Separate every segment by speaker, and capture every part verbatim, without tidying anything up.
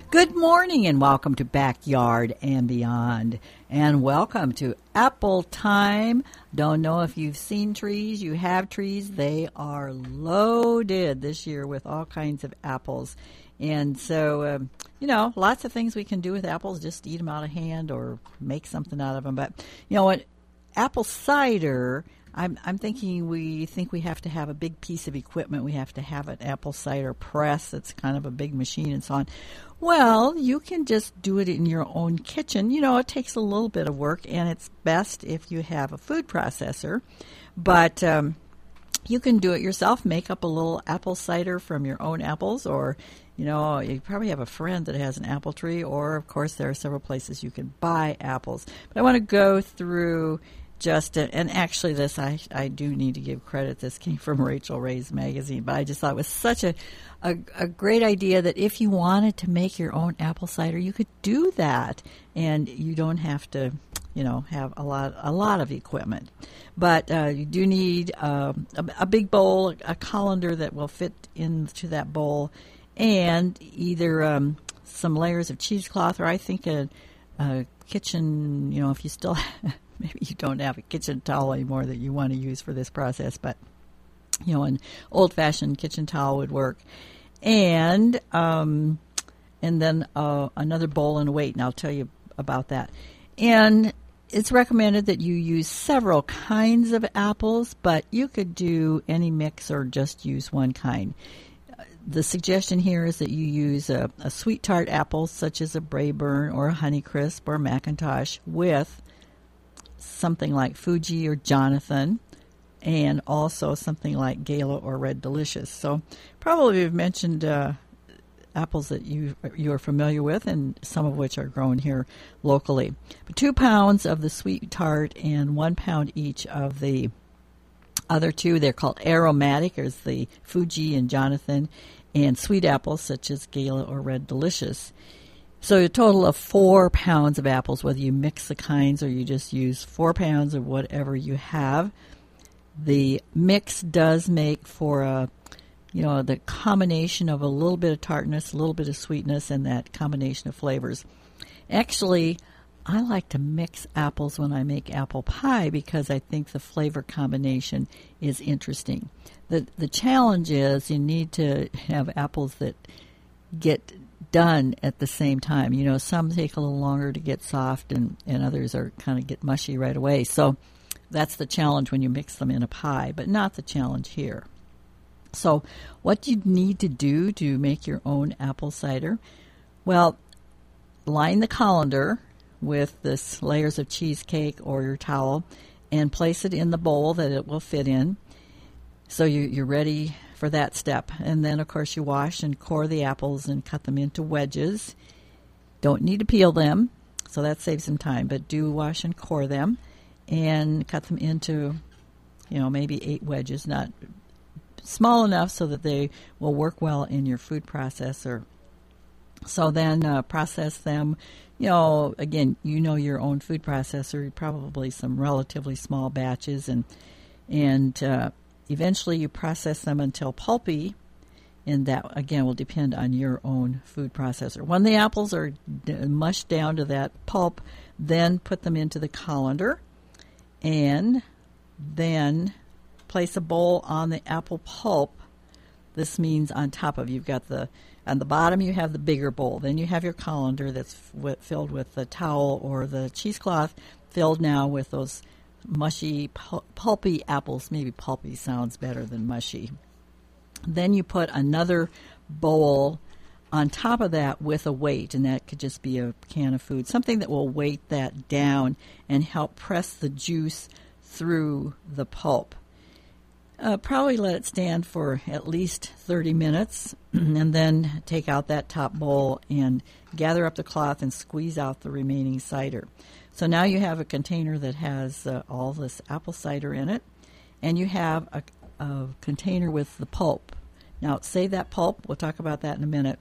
Speaker 1: Good morning and welcome to Backyard and Beyond. And welcome to Apple Time. Don't know if you've seen trees. You have trees. They are loaded this year with all kinds of apples. And so, um, you know, lots of things we can do with apples. Just eat them out of hand or make something out of them. But, you know what? Apple cider, I'm, I'm thinking we think we have to have a big piece of equipment. We have to have an apple cider press. It's kind of a big machine and so on. Well, you can just do it in your own kitchen. You know, it takes a little bit of work, and it's best if you have a food processor. But um, you can do it yourself. Make up a little apple cider from your own apples, or, you know, you probably have a friend that has an apple tree, or, of course, there are several places you can buy apples. But I want to go through just, a, and actually this, I, I do need to give credit. This came from Rachel Ray's magazine, but I just thought it was such a A, a great idea that if you wanted to make your own apple cider, you could do that, and you don't have to, you know, have a lot a lot of equipment. But uh, you do need um, a, a big bowl, a colander that will fit into that bowl, and either um, some layers of cheesecloth, or I think a, a kitchen, you know, if you still maybe you don't have a kitchen towel anymore that you want to use for this process, but you know, an old-fashioned kitchen towel would work. And um, and then uh, another bowl and a weight, and I'll tell you about that. And it's recommended that you use several kinds of apples, but you could do any mix or just use one kind. The suggestion here is that you use a, a sweet tart apple, such as a Braeburn or a Honeycrisp or a McIntosh, with something like Fuji or Jonathan, and also something like Gala or Red Delicious. So probably we've mentioned uh, apples that you you are familiar with, and some of which are grown here locally. But two pounds of the sweet tart and one pound each of the other two. They're called aromatic, as the Fuji and Jonathan, and sweet apples such as Gala or Red Delicious. So a total of four pounds of apples, whether you mix the kinds or you just use four pounds of whatever you have. The mix does make for a, you know, the combination of a little bit of tartness, a little bit of sweetness, and that combination of flavors. Actually, I like to mix apples when I make apple pie because I think the flavor combination is interesting. The the challenge is you need to have apples that get done at the same time. You know, some take a little longer to get soft, and, and others are kind of get mushy right away. So that's the challenge when you mix them in a pie, but not the challenge here. So what do you need to do to make your own apple cider? Well, line the colander with this layers of cheesecake or your towel and place it in the bowl that it will fit in. So you, you're ready for that step. And then, of course, you wash and core the apples and cut them into wedges. Don't need to peel them, so that saves some time, but do wash and core them. And cut them into, you know, maybe eight wedges, not small enough so that they will work well in your food processor. So then uh, process them, you know, again, you know your own food processor, probably some relatively small batches, and and uh, eventually you process them until pulpy, and that, again, will depend on your own food processor. When the apples are d- mushed down to that pulp, then put them into the colander. And then place a bowl on the apple pulp. This means on top of, you've got the, on the bottom you have the bigger bowl. Then you have your colander that's f- filled with the towel or the cheesecloth, filled now with those mushy, pul- pulpy apples. Maybe pulpy sounds better than mushy. Then you put another bowl on top of that with a weight, and that could just be a can of food, something that will weight that down and help press the juice through the pulp. Uh, probably let it stand for at least thirty minutes, and then take out that top bowl and gather up the cloth and squeeze out the remaining cider. So now you have a container that has uh, all this apple cider in it, and you have a, a container with the pulp. Now, save that pulp. We'll talk about that in a minute.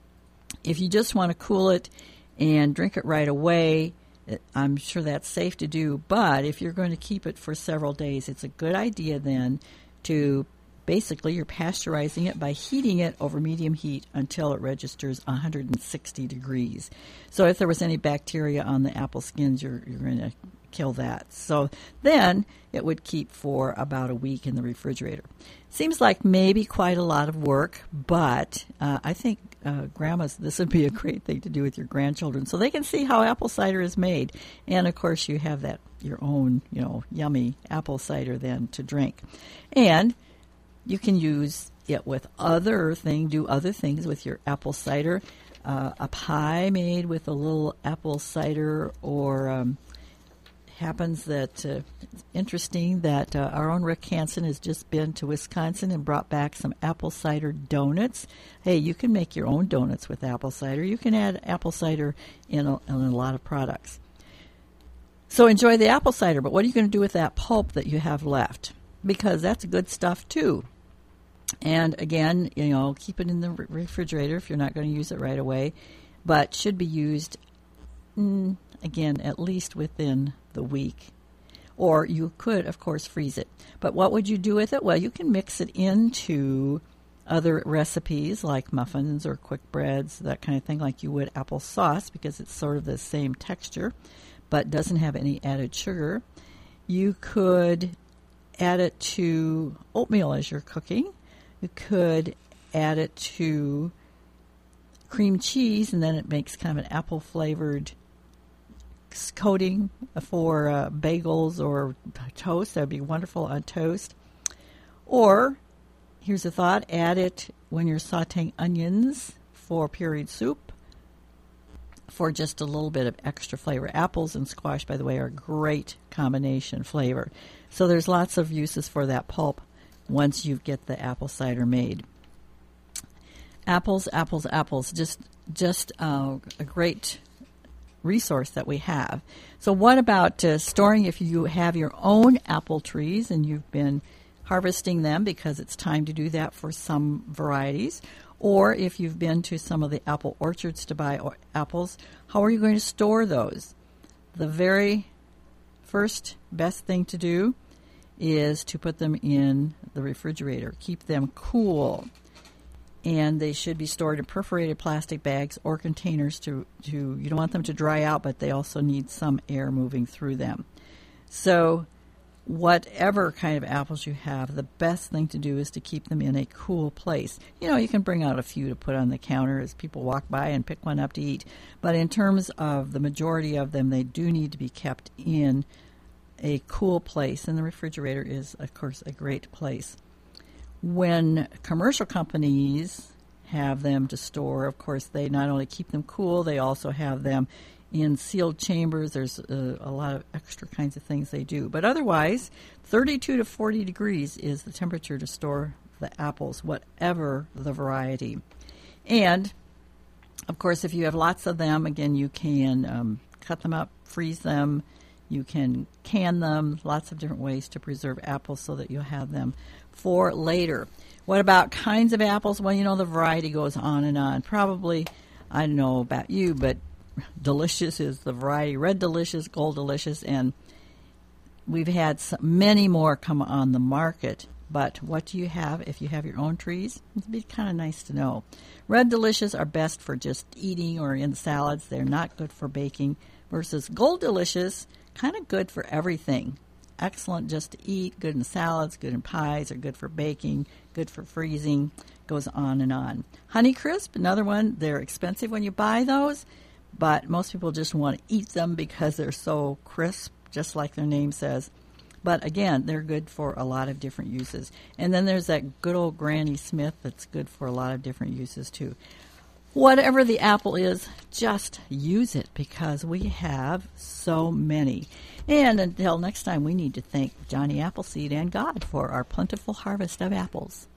Speaker 1: If you just want to cool it and drink it right away, I'm sure that's safe to do. But if you're going to keep it for several days, it's a good idea then to Basically, you're pasteurizing it by heating it over medium heat until it registers one hundred sixty degrees. So if there was any bacteria on the apple skins, you're, you're going to kill that. So then it would keep for about a week in the refrigerator. Seems like maybe quite a lot of work, but uh, I think uh, grandmas, this would be a great thing to do with your grandchildren so they can see how apple cider is made. And, of course, you have that your own, you know, yummy apple cider then to drink. And you can use it with other things, do other things with your apple cider. Uh, a pie made with a little apple cider, or um, happens that uh, it's interesting that uh, our own Rick Hansen has just been to Wisconsin and brought back some apple cider donuts. Hey, you can make your own donuts with apple cider. You can add apple cider in a, in a lot of products. So enjoy the apple cider, but what are you going to do with that pulp that you have left? Because that's good stuff too. And again, you know, keep it in the refrigerator if you're not going to use it right away, but should be used, mm, again, at least within the week. Or you could, of course, freeze it. But what would you do with it? Well, you can mix it into other recipes like muffins or quick breads, that kind of thing, like you would applesauce, because it's sort of the same texture, but doesn't have any added sugar. You could add it to oatmeal as you're cooking. You could add it to cream cheese, and then it makes kind of an apple-flavored coating for uh, bagels or toast. That would be wonderful on toast. Or, here's a thought, add it when you're sauteing onions for pureed soup for just a little bit of extra flavor. Apples and squash, by the way, are a great combination flavor. So there's lots of uses for that pulp once you get the apple cider made. Apples, apples, apples, just just uh, a great resource that we have. So what about uh, storing, if you have your own apple trees and you've been harvesting them, because it's time to do that for some varieties, or if you've been to some of the apple orchards to buy or apples, how are you going to store those? The very first best thing to do is to put them in the refrigerator. Keep them cool. And they should be stored in perforated plastic bags or containers to, to, you don't want them to dry out, but they also need some air moving through them. So whatever kind of apples you have, the best thing to do is to keep them in a cool place. You know, you can bring out a few to put on the counter as people walk by and pick one up to eat. But in terms of the majority of them, they do need to be kept in a cool place, and the refrigerator is, of course, a great place. When commercial companies have them to store, of course, they not only keep them cool, they also have them in sealed chambers. There's a, a lot of extra kinds of things they do. But otherwise, thirty-two to forty degrees is the temperature to store the apples, whatever the variety. And, of course, if you have lots of them, again, you can um, cut them up, freeze them. You can can them, lots of different ways to preserve apples so that you'll have them for later. What about kinds of apples? Well, you know, the variety goes on and on. Probably, I don't know about you, but Delicious is the variety. Red Delicious, Gold Delicious, and we've had some, many more come on the market. But what do you have if you have your own trees? It'd be kind of nice to know. Red Delicious are best for just eating or in salads. They're not good for baking. Versus Gold Delicious, kind of good for everything. Excellent just to eat, good in salads, good in pies, or good for baking, good for freezing, goes on and on. Honeycrisp, another one. They're expensive when you buy those, but most people just want to eat them because they're so crisp, just like their name says. But again, they're good for a lot of different uses. And then there's that good old Granny Smith that's good for a lot of different uses too. Whatever the apple is, just use it because we have so many. And until next time, we need to thank Johnny Appleseed and God for our plentiful harvest of apples.